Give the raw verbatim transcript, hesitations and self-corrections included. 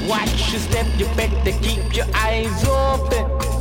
Watch your step, you better keep your eyes open.